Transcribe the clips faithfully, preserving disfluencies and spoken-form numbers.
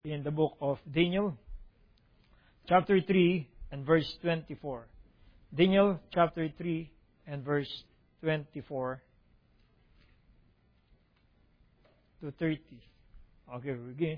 in the book of Daniel, chapter three and verse twenty-four. Daniel chapter three and verse twenty-four to thirty. Okay, again.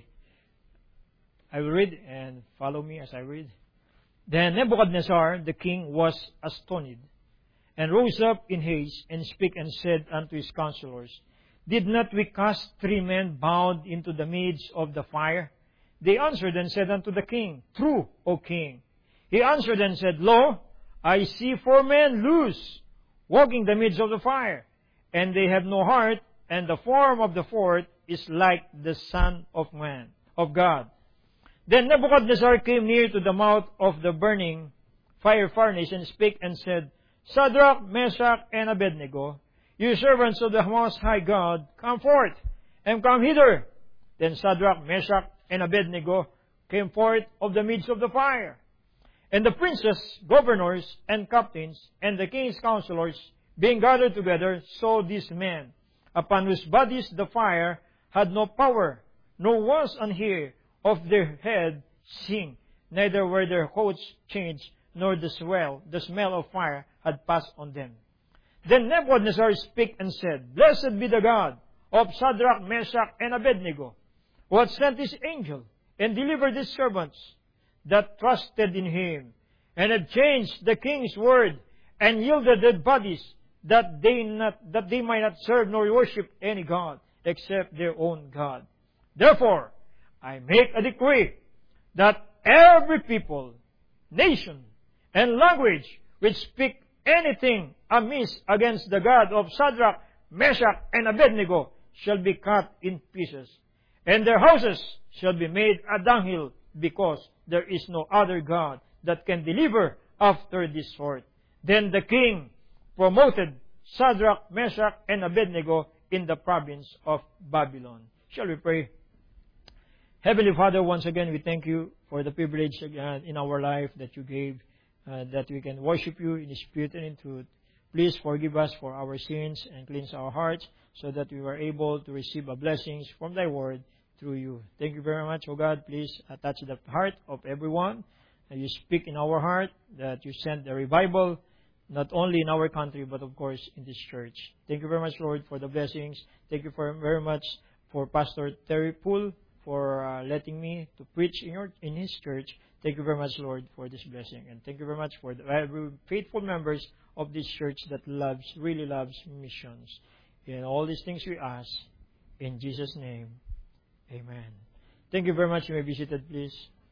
I will read and follow me as I read. Then Nebuchadnezzar the king was astonished, and rose up in haste, and spake and said unto his counselors, Did not we cast three men bound into the midst of the fire? They answered and said unto the king, True, O king. He answered and said, Lo, I see four men loose, walking the midst of the fire, and they have no heart, and the form of the fourth is like the Son of Man, of God. Then Nebuchadnezzar came near to the mouth of the burning fire furnace, and spake and said, Shadrach, Meshach, and Abednego, you servants of the Most High God, come forth, and come hither. Then Shadrach, Meshach, and Abednego came forth of the midst of the fire. And the princes, governors, and captains, and the king's counselors, being gathered together, saw these men, upon whose bodies the fire had no power, nor was an hair of their head singed, neither were their coats changed, nor the swell, the smell of fire had passed on them. Then Nebuchadnezzar spake and said, Blessed be the God of Shadrach, Meshach, and Abednego, who hath sent his angel, and delivered his servants that trusted in him, and had changed the king's word, and yielded their bodies, that they not that they might not serve nor worship any god except their own God. Therefore, I make a decree that every people, nation, and language which speak anything amiss against the God of Shadrach, Meshach, and Abednego shall be cut in pieces, and their houses shall be made a dunghill, because there is no other God that can deliver after this sort. Then the king promoted Shadrach, Meshach, and Abednego in the province of Babylon. Shall we pray? Heavenly Father, once again, we thank you for the privilege again in our life that you gave, uh, that we can worship you in spirit and in truth. Please forgive us for our sins and cleanse our hearts, so that we are able to receive a blessings from thy word through you. Thank you very much, O God. Please touch the heart of everyone, and you speak in our heart, that you send the revival, not only in our country, but of course in this church. Thank you very much, Lord, for the blessings. Thank you for, very much for Pastor Terry Poole, for uh, letting me to preach in, your, in his church. Thank you very much, Lord, for this blessing. And thank you very much for the every faithful members of this church that loves, really loves missions. In all these things we ask, in Jesus' name, amen. Thank you very much. You may be seated, please.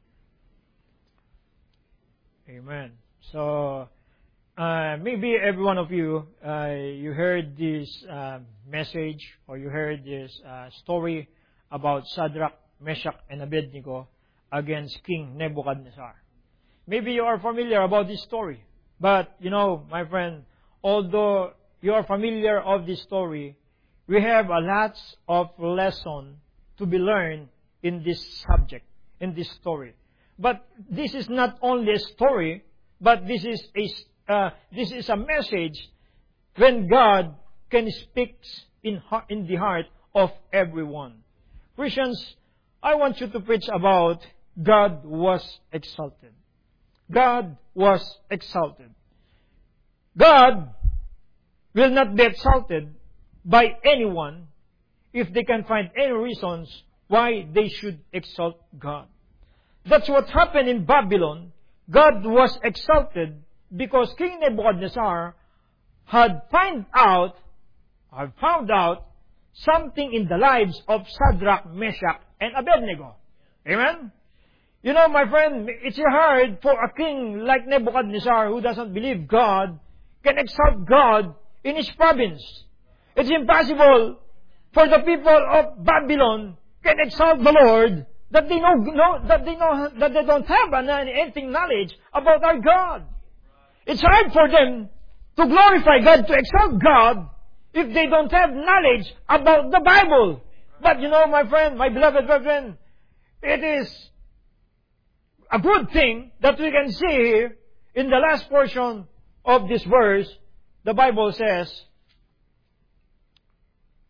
Amen. So, uh, maybe every one of you, uh, you heard this uh, message, or you heard this uh, story about Shadrach, Meshach, and Abednego against King Nebuchadnezzar. Maybe you are familiar about this story. But, you know, my friend, although you are familiar of this story, we have a lot of lesson to be learned in this subject, in this story. But this is not only a story, but this is a, uh, this is a message when God can speak in, in the heart of everyone. Christians, I want you to preach about God was exalted. God was exalted. God will not be exalted by anyone if they can find any reasons why they should exalt God. That's what happened in Babylon. God was exalted because King Nebuchadnezzar had find out, had found out something in the lives of Shadrach, Meshach, and Abednego. Amen? You know, my friend, it's hard for a king like Nebuchadnezzar, who doesn't believe God, can exalt God in his province. It's impossible for the people of Babylon can exalt the Lord that they know, know that they know that they don't have anything knowledge about our God. It's hard for them to glorify God, to exalt God, if they don't have knowledge about the Bible. But you know, my friend, my beloved brethren, it is a good thing that we can see here in the last portion of this verse. The Bible says,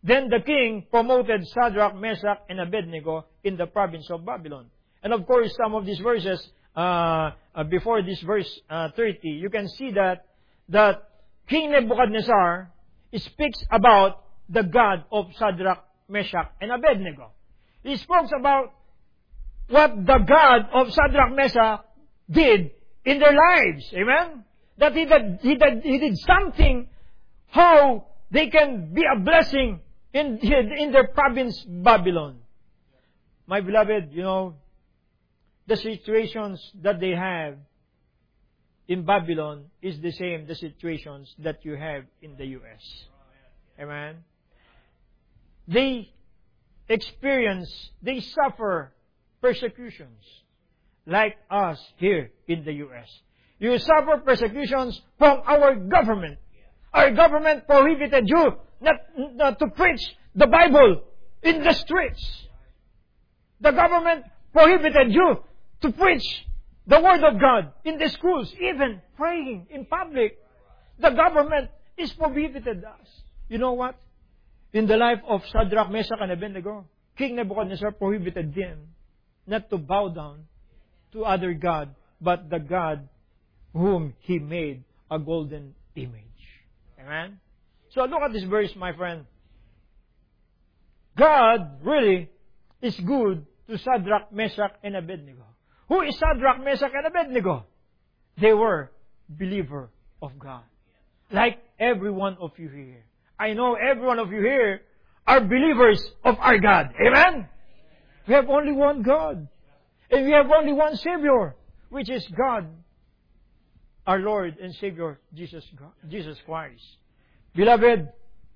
Then the king promoted Shadrach, Meshach, and Abednego in the province of Babylon. And of course, some of these verses, uh, uh, before this verse uh, thirty, you can see that, that King Nebuchadnezzar speaks about the God of Shadrach, Meshach, and Abednego. He speaks about what the God of Shadrach, Meshach did in their lives. Amen? That he did, he did, he did something how they can be a blessing in, in their province, Babylon. My beloved, you know, the situations that they have in Babylon is the same, the situations that you have in the U S. Amen? They experience, they suffer persecutions like us here in the U S. You suffer persecutions from our government. Our government prohibited you not, not to preach the Bible in the streets. The government prohibited you to preach the Word of God in the schools, even praying in public. The government is prohibited us. You know what? In the life of Shadrach, Meshach, and Abednego, King Nebuchadnezzar prohibited them not to bow down to other God, but the God whom he made a golden image. Amen? So look at this verse, my friend. God really is good to Shadrach, Meshach, and Abednego. Who is Shadrach, Meshach, and Abednego? They were believer of God. Like every one of you here. I know every one of you here are believers of our God. Amen? We have only one God. And we have only one Savior, which is God, our Lord and Savior, Jesus, Jesus Christ. Beloved,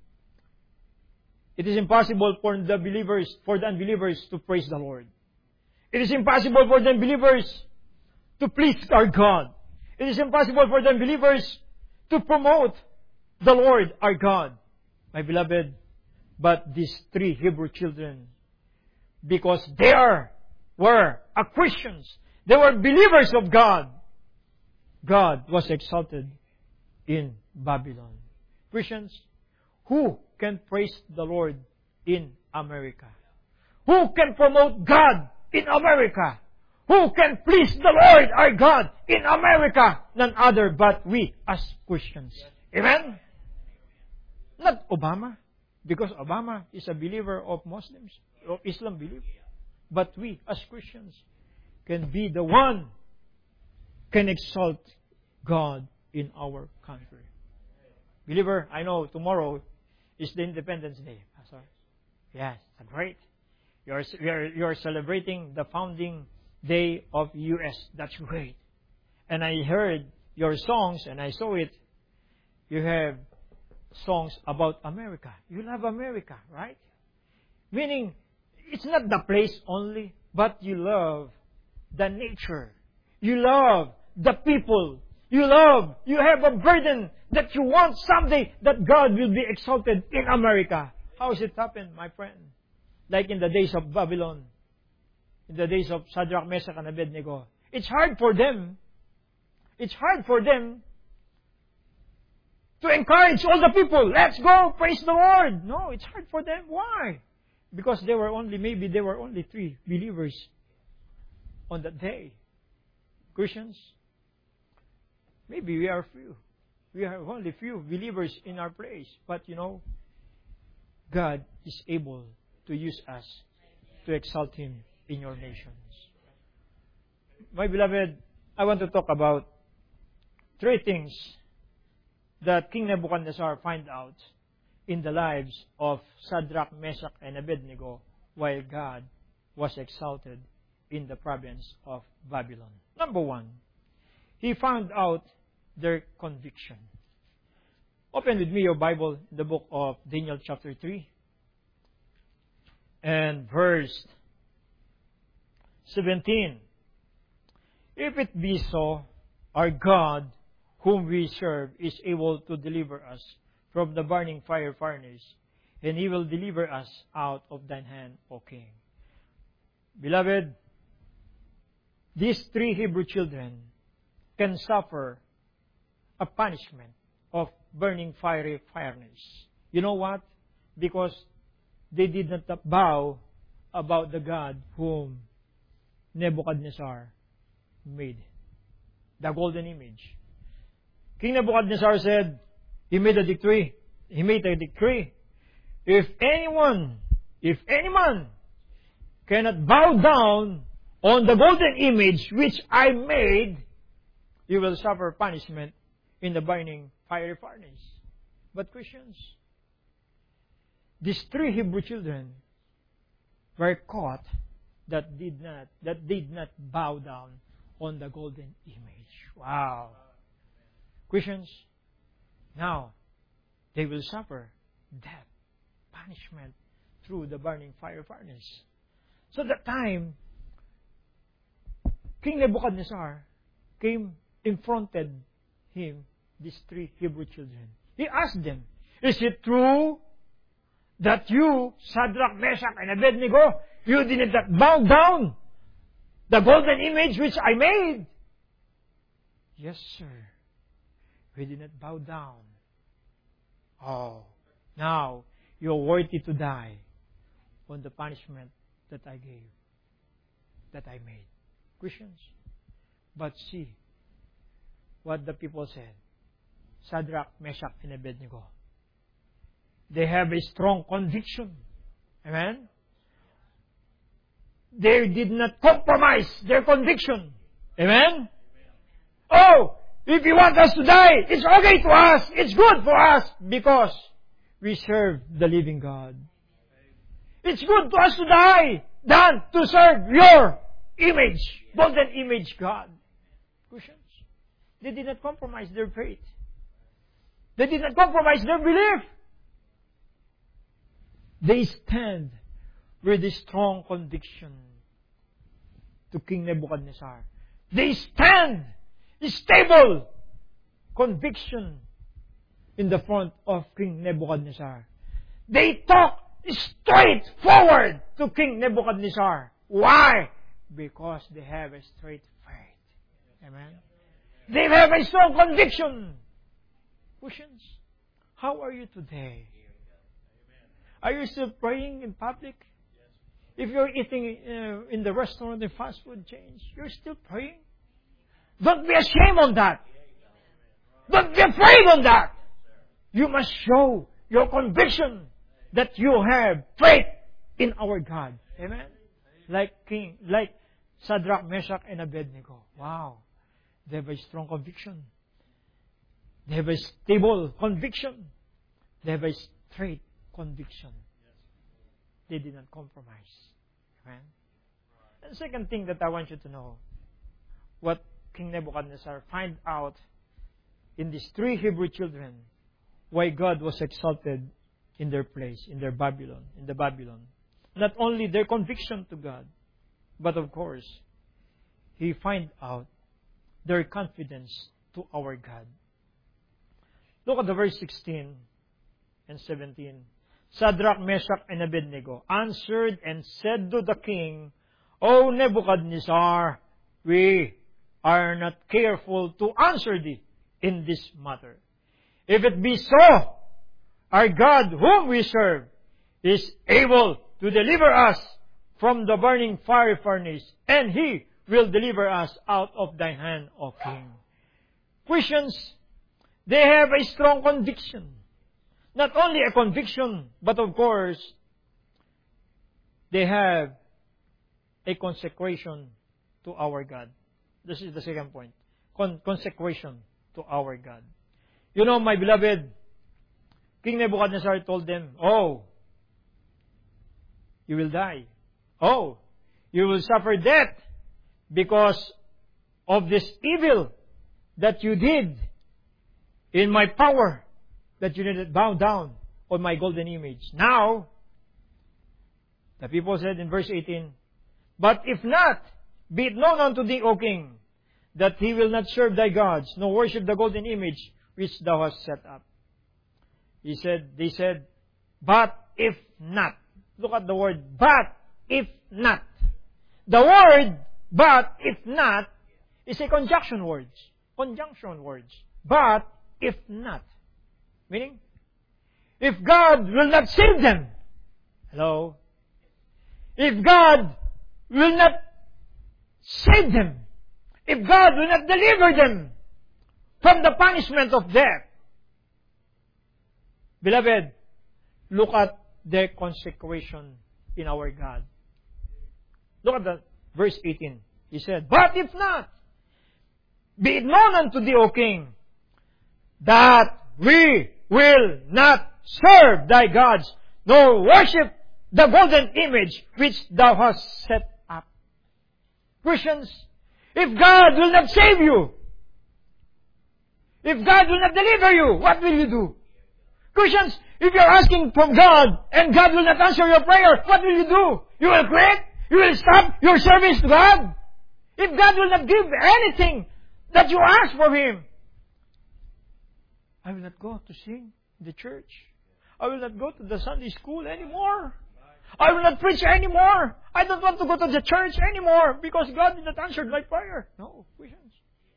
it is impossible for the believers, for the unbelievers to praise the Lord. It is impossible for the unbelievers to please our God. It is impossible for the unbelievers to promote the Lord our God. My beloved, but these three Hebrew children, because they are, were a Christians, they were believers of God, God was exalted in Babylon. Christians, who can praise the Lord in America? Who can promote God in America? Who can please the Lord our God in America? None other but we as Christians. Amen? Not Obama, because Obama is a believer of Muslims, of Islam belief. But we as Christians can be the one can exalt God in our country. Believer, I know tomorrow is the Independence Day, Pastor. Yes, great. You are, you are, you are celebrating the founding day of U S. That's great. And I heard your songs and I saw it. You have songs about America. You love America, right? Meaning, it's not the place only, but you love the nature. You love the people. You love, you have a burden that you want someday that God will be exalted in America. How has it happened, my friend? Like in the days of Babylon, in the days of Shadrach, Meshach, and Abednego. It's hard for them. It's hard for them to encourage all the people. Let's go, praise the Lord. No, it's hard for them. Why? Because they were only, maybe there were only three believers on that day. Christians, maybe we are few. We are only few believers in our place. But you know, God is able to use us to exalt Him in your nations. My beloved, I want to talk about three things that King Nebuchadnezzar find out in the lives of Shadrach, Meshach, and Abednego while God was exalted in the province of Babylon. Number one, he found out their conviction. Open with me your Bible, the book of Daniel chapter three and verse seventeen. If it be so, our God, whom we serve, is able to deliver us from the burning fire furnace, and He will deliver us out of thine hand, O King. Beloved, these three Hebrew children can suffer a punishment of burning fiery furnace. You know what? Because they did not bow about the God whom Nebuchadnezzar made, the golden image. King Nebuchadnezzar said, he made a decree, he made a decree, if anyone, if any man cannot bow down on the golden image which I made, you will suffer punishment in the burning fiery furnace. But Christians, these three Hebrew children were caught that did not that did not bow down on the golden image. Wow. Christians, now they will suffer death, punishment through the burning fire furnace. So that time, King Nebuchadnezzar came in fronted him, these three Hebrew children. He asked them, is it true that you, Shadrach, Meshach, and Abednego, you did not bow down the golden image which I made? Yes, sir. We did not bow down. Oh, now you're worthy to die on the punishment that I gave, that I made. Christians, but see what the people said. Shadrach, Meshach, and Abednego. They have a strong conviction. Amen? They did not compromise their conviction. Amen? Oh, if you want us to die, it's okay to us. It's good for us because we serve the living God. It's good to us to die than to serve your image, golden image God. Christians, they did not compromise their faith. They did not compromise their belief. They stand with a strong conviction to King Nebuchadnezzar. They stand stable conviction in the front of King Nebuchadnezzar. They talk straight forward to King Nebuchadnezzar. Why? Because they have a straight faith. Amen? They have a strong conviction. Christians, how are you today? Are you still praying in public? If you're eating uh, in the restaurant, the fast food chains, you're still praying? Don't be ashamed on that. Don't be afraid on that. You must show your conviction that you have faith in our God. Amen? Like King, like Shadrach, Meshach, and Abednego. Wow. They have a strong conviction. They have a stable conviction. They have a straight conviction. They did not compromise. Amen? And the second thing that I want you to know, what King Nebuchadnezzar find out in these three Hebrew children, why God was exalted in their place, in their Babylon, in the Babylon. Not only their conviction to God, but of course, he find out their confidence to our God. Look at the verse sixteen and seventeen. Shadrach, Meshach, and Abednego answered and said to the king, O Nebuchadnezzar, we are not careful to answer thee in this matter. If it be so, our God whom we serve is able to deliver us from the burning fiery furnace, and He will deliver us out of thy hand, O King. Christians, they have a strong conviction. Not only a conviction, but of course, they have a consecration to our God. This is the second point. Con- consecration to our God. You know, my beloved, King Nebuchadnezzar told them, oh, you will die. Oh, you will suffer death because of this evil that you did in my power, that you didn't bow down on my golden image. Now, the people said in verse eighteen, but if not, be it known unto thee, O king, that he will not serve thy gods, nor worship the golden image which thou hast set up. He said, they said, but if not. Look at the word, but if not. The word, but if not, is a conjunction words. Conjunction words. But if not. Meaning, if God will not save them, Hello? If God will not save them, if God will not deliver them from the punishment of death, beloved, look at their consecration in our God. Look at the verse eighteen. He said, but if not, be it known unto thee, O king, that we will not serve thy gods, nor worship the golden image which thou hast set up. Christians, if God will not save you, if God will not deliver you, what will you do? Christians, if you're asking from God and God will not answer your prayer, what will you do? You will quit? You will stop your service to God? If God will not give anything that you ask for Him, I will not go to sing in the church. I will not go to the Sunday school anymore. I will not preach anymore. I don't want to go to the church anymore because God did not answer my prayer. No, Christians.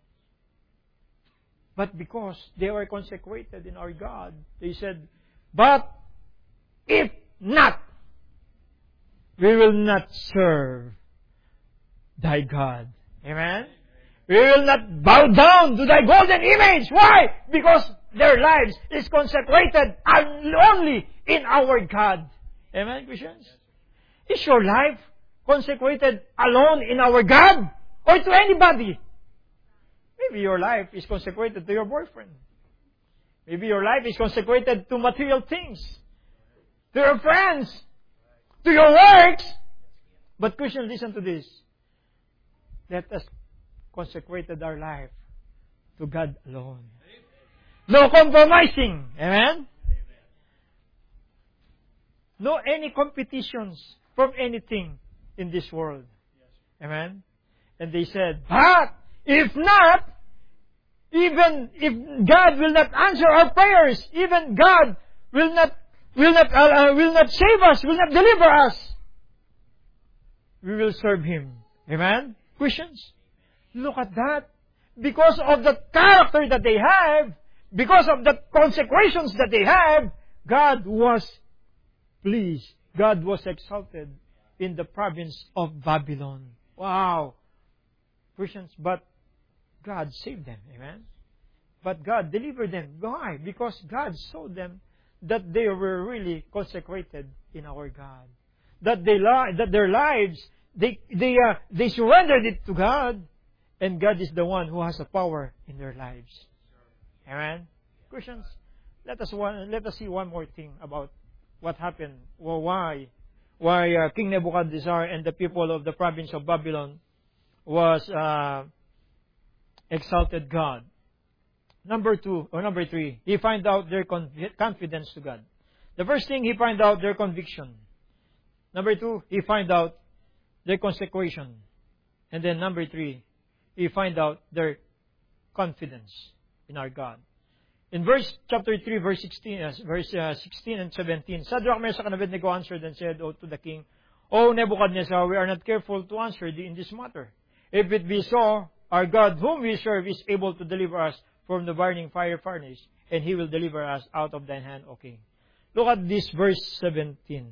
But because they were consecrated in our God, they said, but if not, we will not serve thy God. Amen? We will not bow down to thy golden image. Why? Because their lives is consecrated only in our God. Amen, Christians? Is your life consecrated alone in our God? Or to anybody? Maybe your life is consecrated to your boyfriend. Maybe your life is consecrated to material things. To your friends. To your works. But Christians, listen to this. Let us consecrate our life to God alone. No compromising. Amen? No any competitions from anything in this world. Amen? And they said, but if not, even if God will not answer our prayers, even God will not will not uh, will not save us, will not deliver us, we will serve Him. Amen? Christians, look at that. Because of the character that they have, because of the consecrations that they have, God was pleased. God was exalted in the province of Babylon. Wow! Christians, but God saved them. Amen? But God delivered them. Why? Because God saw them that they were really consecrated in our God. That they li- that their lives, they they uh, they surrendered it to God, and God is the one who has the power in their lives. Amen? Christians, let us one, let us see one more thing about what happened. Well, why? Why uh, King Nebuchadnezzar and the people of the province of Babylon was uh, exalted God. Number two, or number three, he find out their confidence to God. The first thing, he find out their conviction. Number two, he find out their consecration. And then number three, he find out their confidence in our God. In verse chapter three, verse sixteen, uh, verse uh, sixteen and seventeen, Shadrach, Meshach, and Abednego answered and said to the king, O Nebuchadnezzar, we are not careful to answer thee in this matter. If it be so, our God whom we serve is able to deliver us from the burning fire furnace, and He will deliver us out of thine hand, O king. Look at this verse seventeen.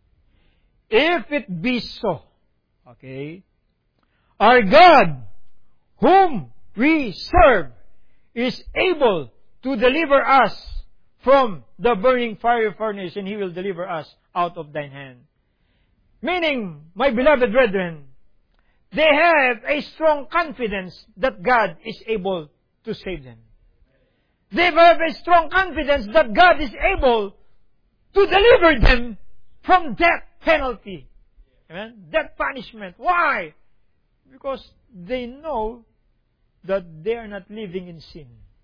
If it be so, okay, our God whom we serve is able to deliver us from the burning fire furnace, and He will deliver us out of thine hand. Meaning, my beloved brethren, they have a strong confidence that God is able to save them. They have a strong confidence that God is able to deliver them from death penalty. Amen? Death punishment. Why? Because they know that they are not living in sin.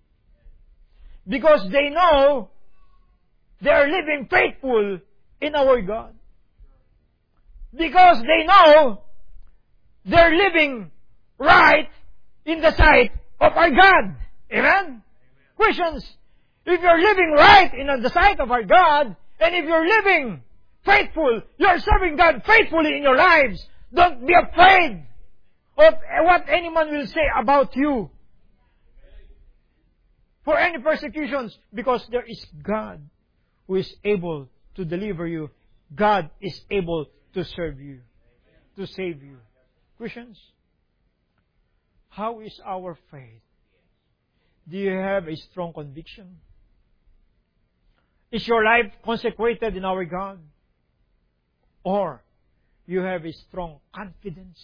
Because they know they are living faithful in our God. Because they know they are living right in the sight of our God. Amen? Christians, if you're living right in the sight of our God, and if you're living faithful, you're serving God faithfully in your lives, don't be afraid of what anyone will say about you. For any persecutions, because there is God who is able to deliver you God is able to serve you, to save you. Christians, how is our faith? Do you have a strong conviction? Is your life consecrated in our God? Or you have a strong confidence?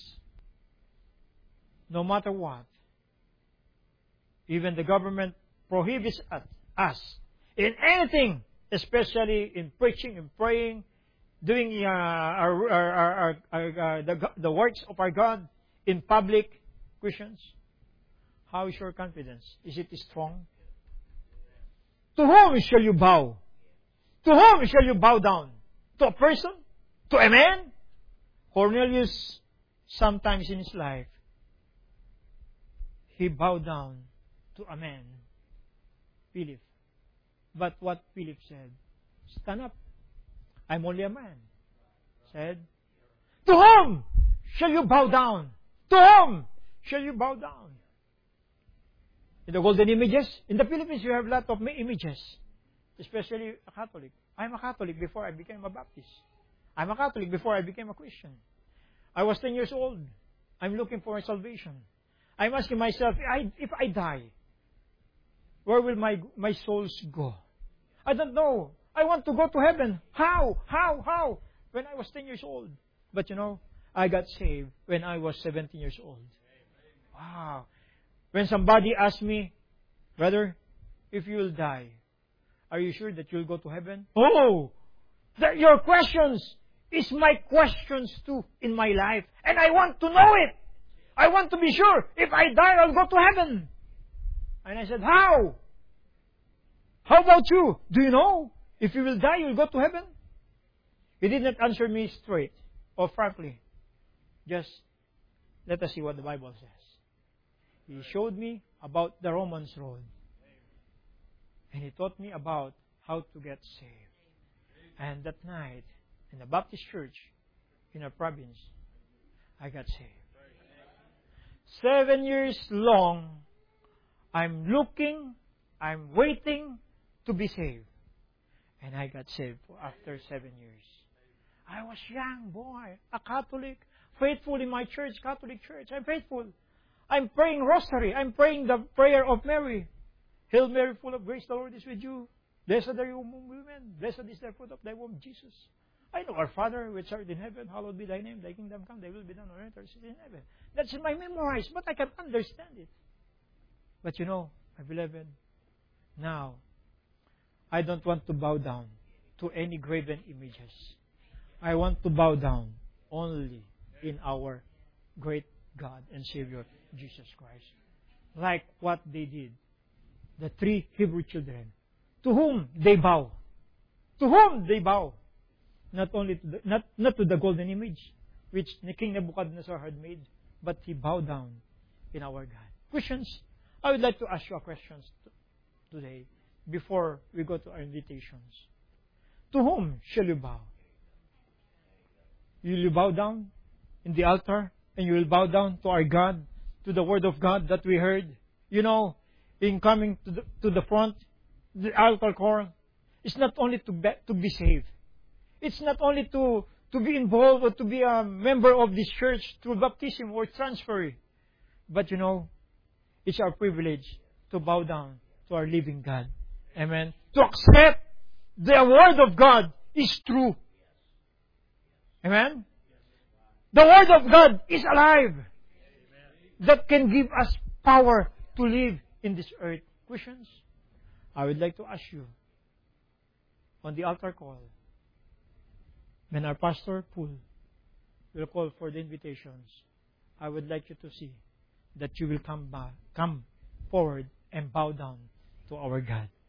No matter what, even the government prohibits us in anything, especially in preaching and praying, doing uh, our, our, our, our, our, the, the works of our God in public. Christians, how is your confidence? Is it strong? To whom shall you bow? To whom shall you bow down? To a person? To a man? Cornelius, sometimes in his life, he bowed down to a man, Philip. But what Philip said, stand up. I'm only a man. Said, to whom shall you bow down? To whom shall you bow down? In the golden images, in the Philippines, you have a lot of images, especially a Catholic. I'm a Catholic before I became a Baptist. I'm a Catholic before I became a Christian. I was ten years old. I'm looking for salvation. I'm asking myself, I, if I die, where will my, my souls go? I don't know. I want to go to heaven. How? How? How? When I was ten years old. But you know, I got saved when I was seventeen years old. Wow. When somebody asked me, brother, if you will die, are you sure that you'll go to heaven? Oh! That your questions is my questions too in my life. And I want to know it. I want to be sure. If I die, I'll go to heaven. And I said, how? How about you? Do you know? If you will die, you'll go to heaven? He did not answer me straight or frankly. Just let us see what the Bible says. He showed me about the Romans road. And he taught me about how to get saved. And that night, in the Baptist church in our province, I got saved. Seven years long, I'm looking, I'm waiting to be saved. And I got saved after seven years. I was young boy, a Catholic, faithful in my church, Catholic church. I'm faithful. I'm praying rosary. I'm praying the prayer of Mary. Hail Mary, full of grace, the Lord is with you. Blessed are you among women. Blessed is the fruit of thy womb, Jesus. I know, our Father, which art in heaven, hallowed be thy name. Thy kingdom come, thy will be done on earth as it is in heaven. That's in my memorized, but I can understand it. But you know, my beloved, now, I don't want to bow down to any graven images. I want to bow down only in our great God and Savior, Jesus Christ. Like what they did. The three Hebrew children. To whom they bow. To whom they bow. Not only to the, not, not to the golden image, which King Nebuchadnezzar had made, but he bowed down in our God. Christians, I would like to ask you a question today before we go to our invitations. To whom shall you bow? Will you bow down in the altar and you will bow down to our God, to the Word of God that we heard? You know, in coming to the, to the front, the altar call, it's not only to be, to be saved. It's not only to, to be involved or to be a member of this church through baptism or transfer. But you know, it's our privilege to bow down to our living God. Amen. To accept the Word of God is true. Amen. The Word of God is alive. That can give us power to live in this earth. Christians, I would like to ask you on the altar call, when our pastor Paul will call for the invitations, I would like you to see that you will come back, come forward and bow down to our God.